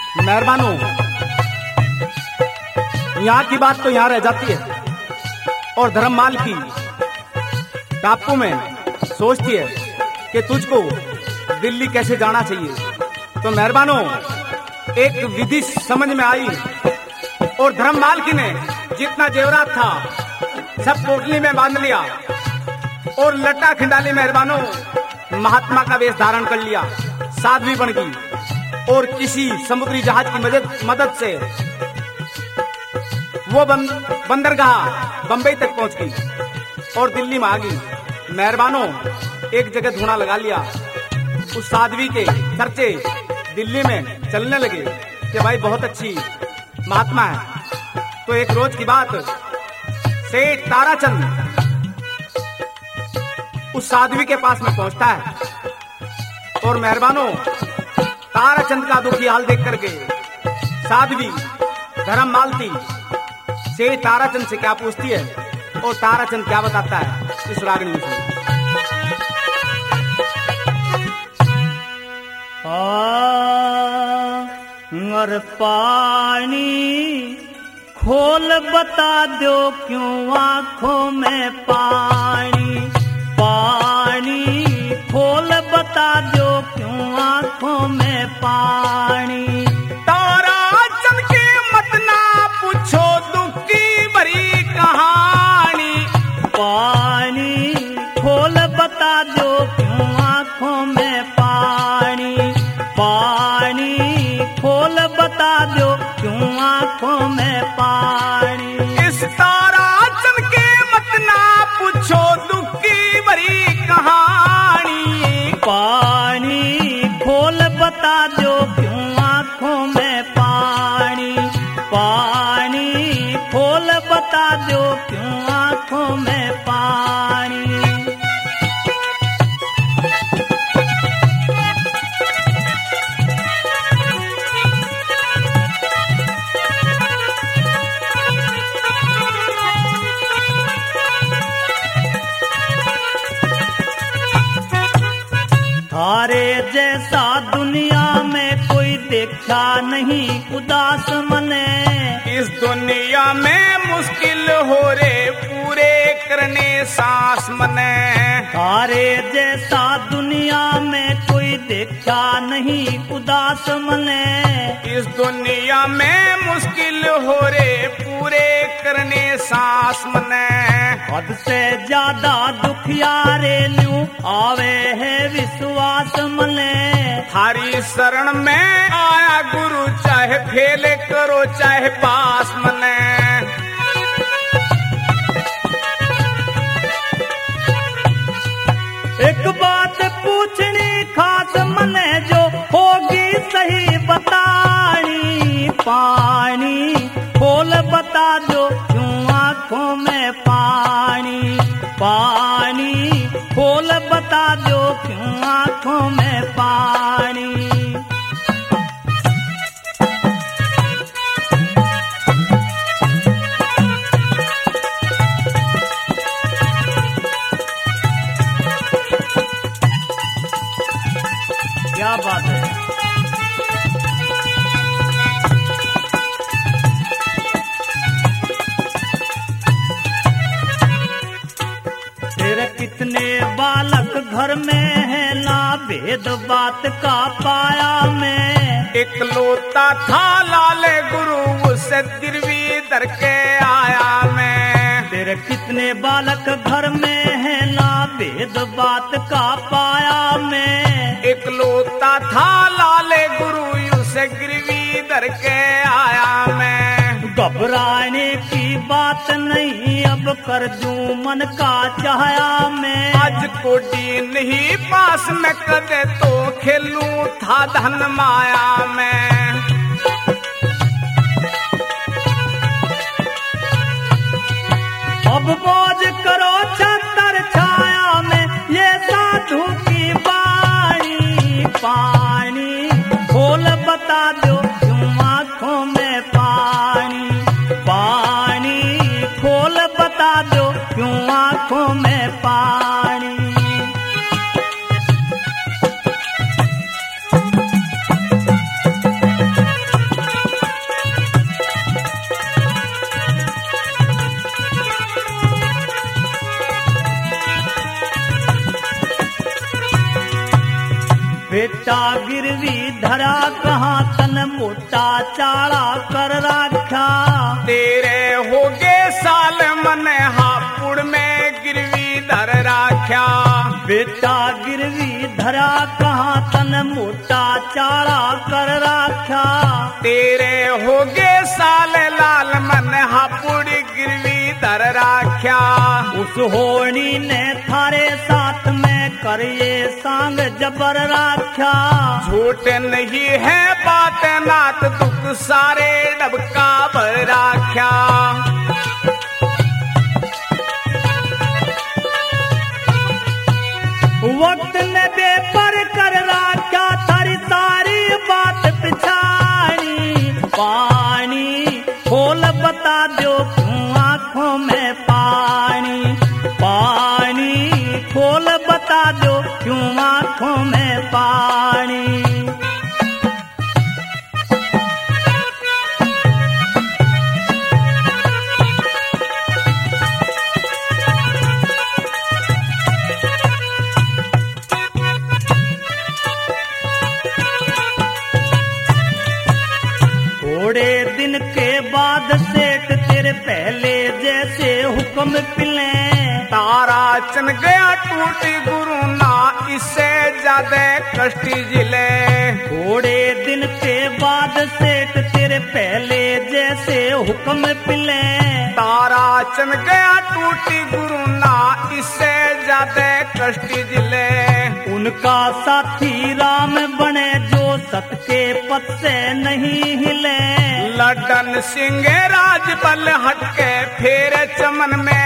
मेहरबानो, यहाँ की बात तो यहाँ रह जाती है और धर्ममाल की टापू में सोचती है कि तुझको दिल्ली कैसे जाना चाहिए। तो मेहरबानो, एक विधि समझ में आई और धर्ममाल की ने जितना जेवरात था सब पोटली में बांध लिया और लट्टा खिंडाली मेहरबानो महात्मा का वेश धारण कर लिया, साध्वी बन गई और किसी समुद्री जहाज की मदद से वो बंदरगाह बंबई तक पहुंच गई और दिल्ली में आ गई। मेहरबानो, एक जगह धुना लगा लिया। उस साध्वी के चर्चे दिल्ली में चलने लगे कि भाई बहुत अच्छी महात्मा है। तो एक रोज की बात, सेठ ताराचंद उस साध्वी के पास में पहुंचता है और मेहरबानो ताराचंद का दुखी हाल देख करके साध्वी धर्ममालती से ताराचंद से क्या पूछती है और ताराचंद क्या बताता है इस रागनी में। और पानी खोल बता दो क्यों आंखों में पानी, पानी खोल बता दो क्यों आंखों में पानी। ताराचंद के मत ना पूछो दुख की भरी कहानी, पानी खोल बता दो क्यों आंखों में पानी, पानी खोल बता दो क्यों आंखों में पानी। इस ताराचंद के मत ना पूछो दुख की भरी कहानी, पानी खोल बता दो क्यों आंखों में पानी, पानी खोल बता दो क्यों आंखों में पानी। थारे जैसा दुनिया में कोई देखा नहीं उदास मने, इस दुनिया में मुश्किल हो रे पूरे करने सांस मने। थारे जैसा दुनिया में कोई देखा नहीं उदास मने, इस दुनिया में मुश्किल हो रे पूरे करने सांस मने। हद से ज्यादा दुखियारे ल्यूं आवे है विश्वास मने। थारी शरण में आया गुरु चाहे फेल करो चाहे पास मने। एक बात पूछनी खास मने जो होगी सही बतानी, पानी खोल बता दो क्यों आंखों में पानी, पानी खोल बता दो क्यों आंखों में पानी। क्या बात है। तेरे कितने बालक घर में है ना भेद बात का पाया मैं। इकलौता था लाले गुरु उसे गिरवी दर के आया मैं। तेरे कितने बालक घर में है ना भेद बात का पाया मैं। इकलौता था लाले गुरु उसे गिरवी दर के आया मैं। घबराने की बात नहीं अब कर दूं मन का चाहया मैं। आज कोटी नहीं पास में कदे तो खेलूं था धन माया में। अब मौज करो छतर छाया में ये साधु की बाणी, पानी खोल बता दो क्यों आंखों में पानी, पानी खोल बता दो क्यों आंखों में पानी। बेटा गिरवी धरा कहाँ तन मोटा चाड़ा कर राख्या। तेरे होगे साल मन हापुड़ में गिरवी धर राख्या। बेटा गिरवी धरा कहाँ तन मोटा चाड़ा कर राख्या। तेरे होगे साल लाल मन हापुड़ गिरवी धर राख्या। उस होनी ने थारे साथ में करिए सांग जबर राख्या। झूठ नहीं है बात नात दुख सारे डबका भर राख्या। वक्त ने बेपर कर राख्या थारी सारी बात पिछाड़ी। पानी खोल बता दो क्यों आंखों में पानी। पानी खोल बता दो क्यों आंखों में पानी। थोड़े दिन के बाद सेठ तेरे पहले जैसे हुक्म पिले। तारा चन गया टूटी गुरु ना इससे ज्यादा कष्टी जिले। थोड़े दिन के बाद सेठ तेरे पहले जैसे हुक्म पिले। तारा चन गया टूटी गुरु ना इससे ज्यादा कष्टी जिले। उनका साथी राम बने जो सत के पथ से नहीं हिले। लड्डन सिंह राज बल हटके फेर चमन में